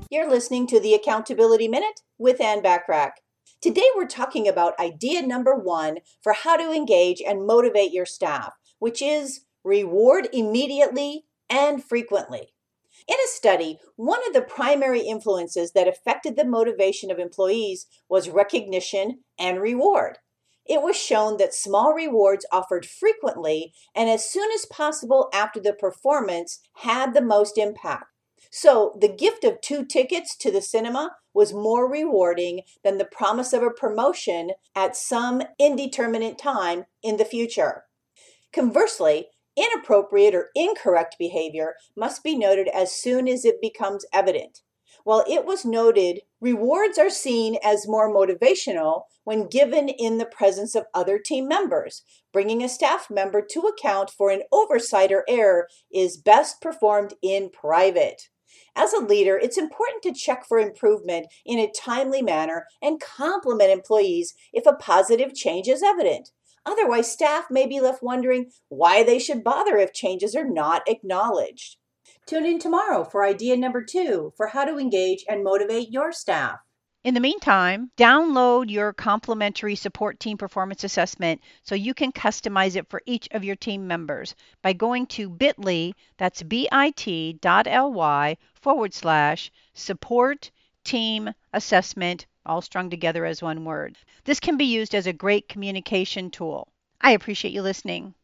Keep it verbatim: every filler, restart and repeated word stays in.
You're listening to the Accountability Minute with Ann Bachrach. Today we're talking about idea number one for how to engage and motivate your staff, which is reward immediately and frequently. In a study, one of the primary influences that affected the motivation of employees was recognition and reward. It was shown that small rewards offered frequently and as soon as possible after the performance had the most impact. So the gift of two tickets to the cinema was more rewarding than the promise of a promotion at some indeterminate time in the future. Conversely, inappropriate or incorrect behavior must be noted as soon as it becomes evident. While it was noted, rewards are seen as more motivational when given in the presence of other team members. Bringing a staff member to account for an oversight or error is best performed in private. As a leader, it's important to check for improvement in a timely manner and compliment employees if a positive change is evident. Otherwise, staff may be left wondering why they should bother if changes are not acknowledged. Tune in tomorrow for idea number two for how to engage and motivate your staff. In the meantime, download your complimentary support team performance assessment so you can customize it for each of your team members by going to bit.ly, that's bit.ly forward slash support team assessment, all strung together as one word. This can be used as a great communication tool. I appreciate you listening.